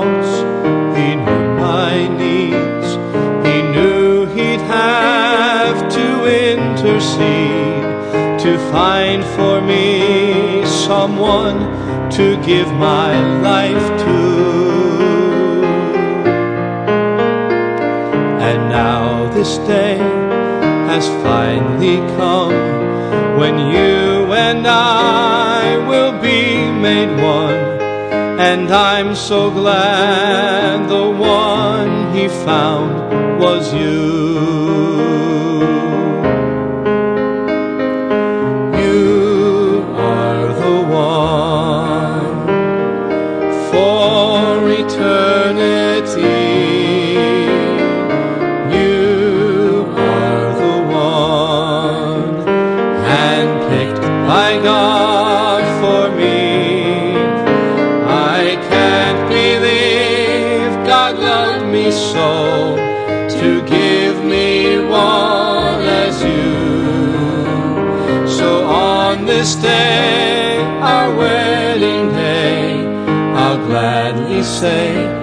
faults, He knew my needs, He knew He'd have to intercede to find for me someone to give my life to. And now this day has finally come when you and I will be made one. And I'm so glad the one He found was you. You are the one for eternity. You are the one handpicked by God for me. I can't believe God loved me so, to give me one as you. So on this day, our wedding day, I'll gladly say,